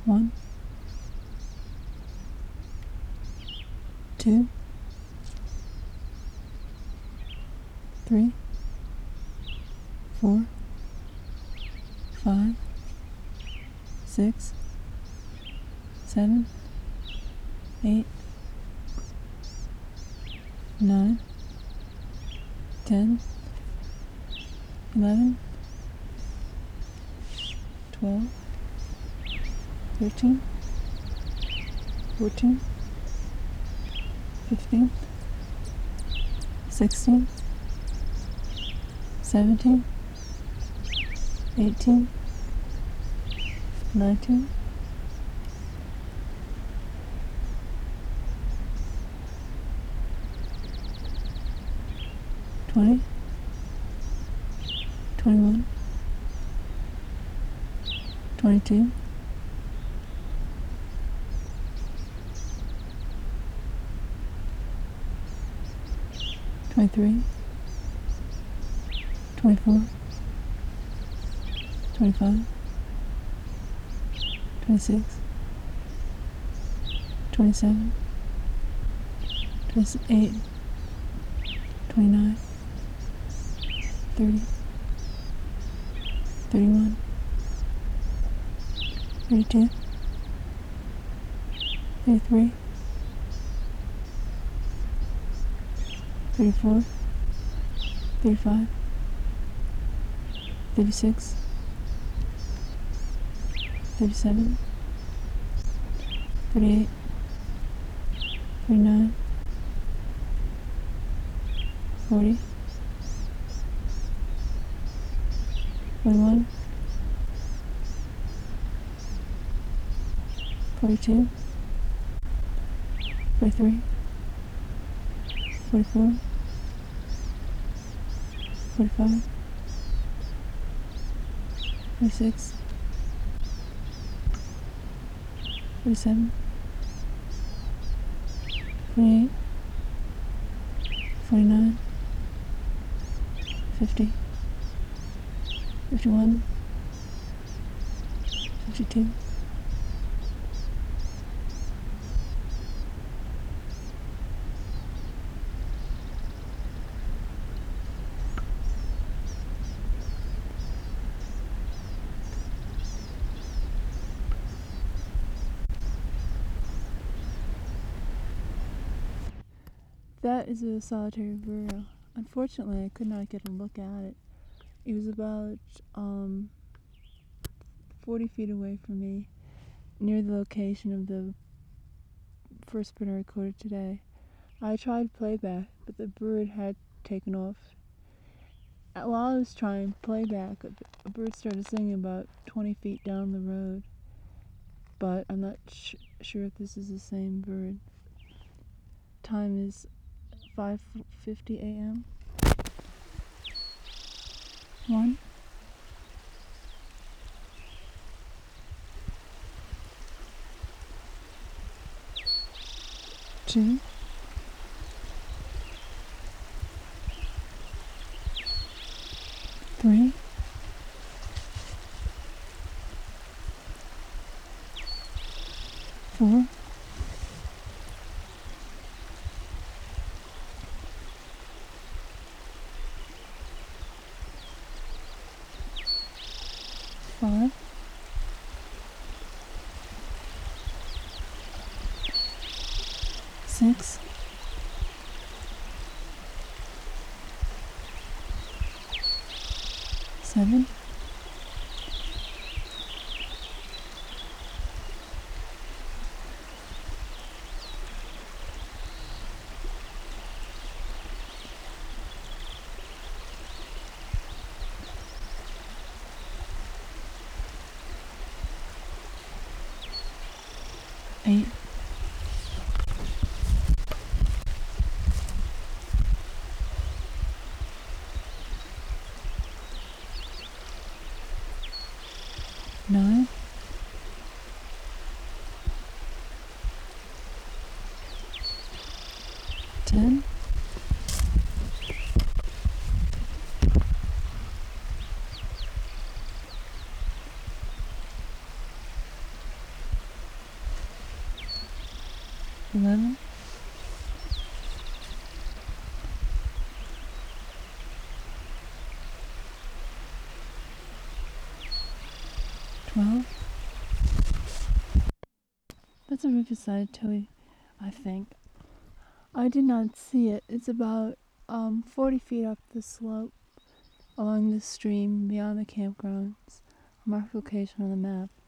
1, 2, 3, 4, 5, 6, 7, 8, 9, 10, 11, 12, 13, 14, 15, 16, 17, 18, 19, 20, 21, 22, 23, 24, 25, 26, 27, 28, 29, 30, 31, 32, 33, 34, 35, 36, 37, 38, 39, 40, 41, 42, 43, 44, 45, 46, 47, 48, 49, 50, 51, 52, 'That is a solitary burial. Unfortunately, I could not get a look at it. It was about 40 feet away from me, near the location of the first bird I recorded today. I tried playback, but the bird had taken off. While I was trying playback, a bird started singing about 20 feet down the road, but I'm not sure if this is the same bird. Time is 5:50 a.m. 1, 2, 3, 4, 5, 6, 7, 8, 9, 10, 11, 11, 12. That's a riverside towhee, I think. I did not see it. It's about 40 feet up the slope along the stream beyond the campgrounds. Marked location on the map.